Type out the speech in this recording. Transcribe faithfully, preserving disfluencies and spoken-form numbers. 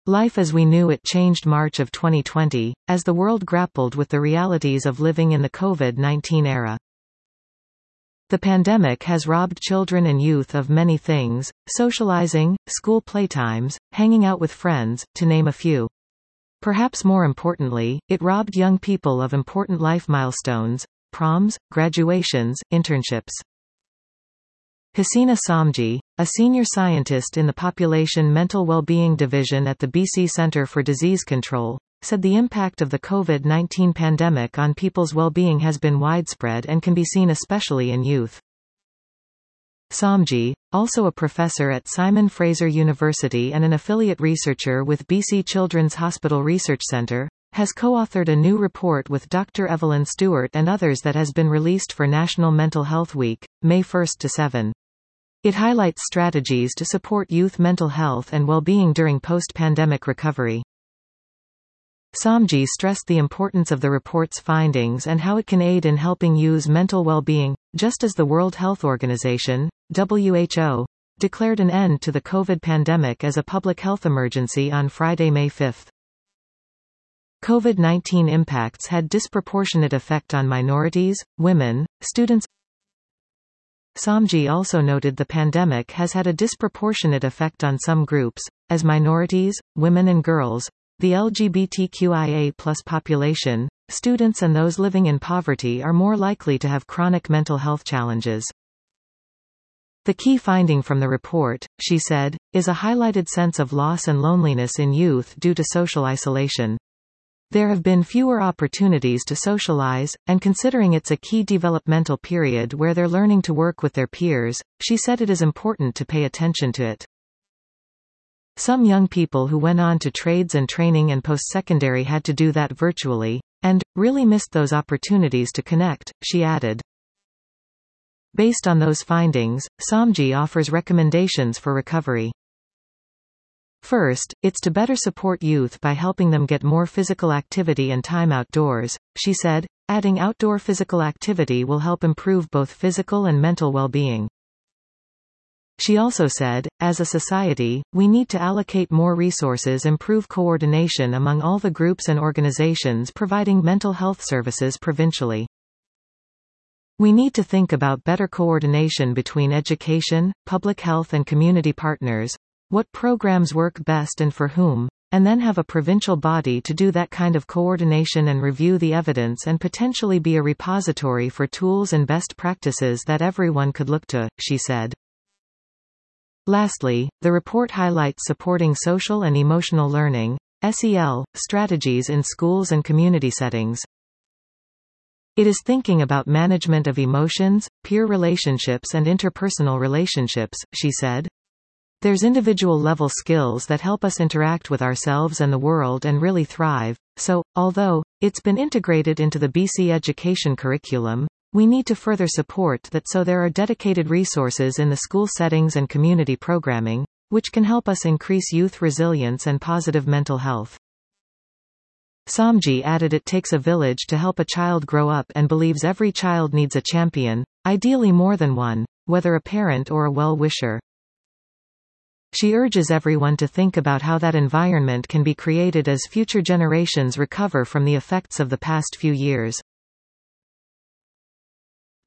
Life as we knew it changed March of twenty twenty, as the world grappled with the realities of living in the COVID nineteen era. The pandemic has robbed children and youth of many things: socializing, school playtimes, hanging out with friends, to name a few. Perhaps more importantly, it robbed young people of important life milestones: proms, graduations, internships. Hasina Somji, a senior scientist in the Population Mental Wellbeing Division at the B C Centre for Disease Control, said the impact of the COVID nineteen pandemic on people's well-being has been widespread and can be seen especially in youth. Somji, also a professor at Simon Fraser University and an affiliate researcher with B C Children's Hospital Research Centre, has co-authored a new report with Doctor Evelyn Stewart and others that has been released for National Mental Health Week, May first to seventh. It highlights strategies to support youth mental health and well-being during post-pandemic recovery. Somji stressed the importance of the report's findings and how it can aid in helping use mental well-being, just as the World Health Organization, W H O, declared an end to the COVID pandemic as a public health emergency on Friday, May fifth. COVID nineteen impacts had disproportionate effect on minorities, women, students. Somji also noted the pandemic has had a disproportionate effect on some groups, as minorities, women and girls, the L G B T Q I A plus population, students and those living in poverty are more likely to have chronic mental health challenges. The key finding from the report, she said, is a highlighted sense of loss and loneliness in youth due to social isolation. There have been fewer opportunities to socialize, and considering it's a key developmental period where they're learning to work with their peers, she said it is important to pay attention to it. Some young people who went on to trades and training and post-secondary had to do that virtually, and really missed those opportunities to connect, she added. Based on those findings, Somji offers recommendations for recovery. First, it's to better support youth by helping them get more physical activity and time outdoors, she said, adding outdoor physical activity will help improve both physical and mental well-being. She also said, as a society, we need to allocate more resources, improve coordination among all the groups and organizations providing mental health services provincially. We need to think about better coordination between education, public health and community partners, what programs work best and for whom, and then have a provincial body to do that kind of coordination and review the evidence and potentially be a repository for tools and best practices that everyone could look to, she said. Lastly, the report highlights supporting social and emotional learning, S E L, strategies in schools and community settings. It is thinking about management of emotions, peer relationships and interpersonal relationships, she said. There's individual-level skills that help us interact with ourselves and the world and really thrive, so, although it's been integrated into the B C education curriculum, we need to further support that so there are dedicated resources in the school settings and community programming, which can help us increase youth resilience and positive mental health. Somji added it takes a village to help a child grow up and believes every child needs a champion, ideally more than one, whether a parent or a well-wisher. She urges everyone to think about how that environment can be created as future generations recover from the effects of the past few years.